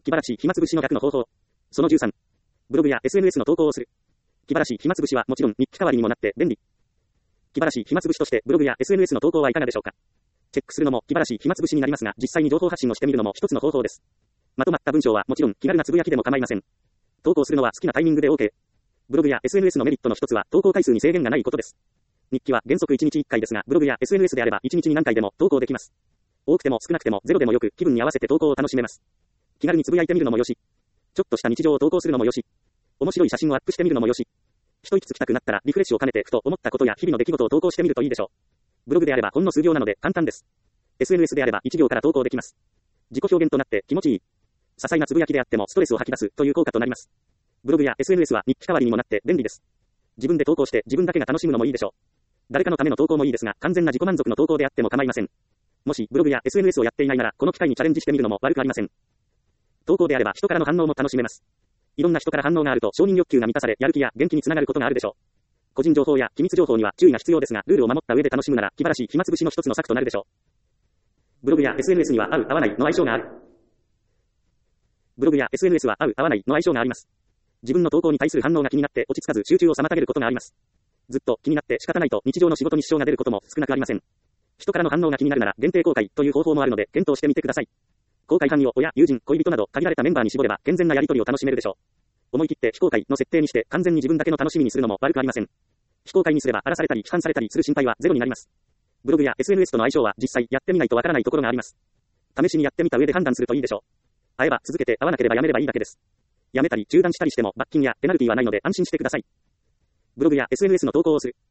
気晴らし暇つぶしの逆の方法。その13。ブログや SNS の投稿をする。気晴らし暇つぶしはもちろん日記代わりにもなって便利。気晴らし暇つぶしとしてブログや SNS の投稿はいかがでしょうか。チェックするのも気晴らし暇つぶしになりますが、実際に情報発信をしてみるのも一つの方法です。まとまった文章はもちろん気軽なつぶやきでも構いません。投稿するのは好きなタイミングで OK。ブログや SNS のメリットの一つは投稿回数に制限がないことです。日記は原則1日1回ですが、ブログや SNS であれば1日に何回でも投稿できます。多くても少なくてもゼロでもよく気分に合わせて投稿を楽しめます。気軽につぶやいてみるのもよし。ちょっとした日常を投稿するのもよし。面白い写真をアップしてみるのもよし。一息つきたくなったらリフレッシュを兼ねてふと思ったことや日々の出来事を投稿してみるといいでしょう。ブログであればほんの数行なので簡単です。SNS であれば1行から投稿できます。自己表現となって気持ちいい。些細なつぶやきであってもストレスを吐き出すという効果となります。ブログや SNS は日記代わりにもなって便利です。自分で投稿して自分だけが楽しむのもいいでしょう。誰かのための投稿もいいですが、完全な自己満足の投稿であっても構いません。もしブログや SNS をやっていないなら、この機会にチャレンジしてみるのも悪くありません。投稿であれば人からの反応も楽しめます。いろんな人から反応があると承認欲求が満たされ、やる気や元気につながることがあるでしょう。個人情報や機密情報には注意が必要ですが、ルールを守った上で楽しむなら、気晴らし暇つぶしの一つの策となるでしょう。ブログや SNS には合う合わないの相性がある。ブログや SNS は合う合わないの相性があります。自分の投稿に対する反応が気になって落ち着かず集中を妨げることがあります。ずっと気になって仕方ないと日常の仕事に支障が出ることも少なくありません。人からの反応が気になるなら限定公開という方法もあるので検討してみてください。公開範囲を親、友人、恋人など限られたメンバーに絞れば健全なやり取りを楽しめるでしょう。思い切って非公開の設定にして完全に自分だけの楽しみにするのも悪くありません。非公開にすれば荒らされたり批判されたりする心配はゼロになります。ブログや SNS との相性は実際やってみないとわからないところがあります。試しにやってみた上で判断するといいでしょう。合えば続けて合わなければやめればいいだけです。やめたり中断したりしても罰金やペナルティはないので安心してください。ブログや SNS の投稿をする。